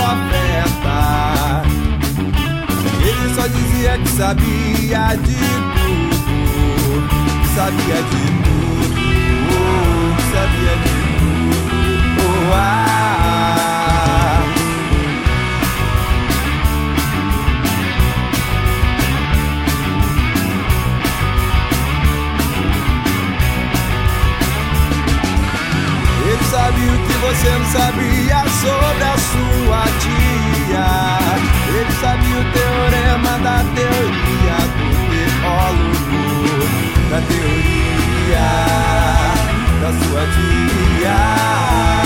profeta. Ele só dizia que sabia de tudo, que sabia de tudo, que sabia de tudo. Ele sabia o que você não sabia sobre a sua tia. Ele sabia o teorema da teoria do teólogo, da teoria da sua tia.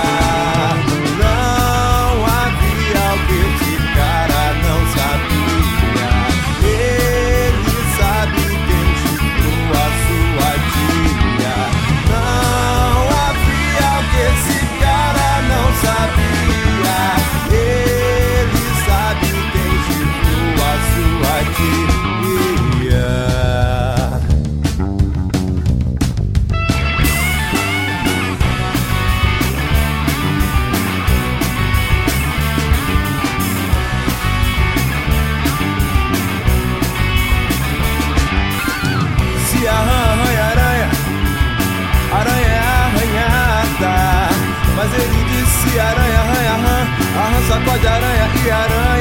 Não havia o que esse cara não sabia. Ele sabe quem chifrou a sua tia. Não havia o que esse cara não sabia. Ele sabe quem chifrou a sua tia. Se arranha aranha, aranha é arranhada. Mas ele disse aranha, arranha, arranha, sacode aranha e aranha.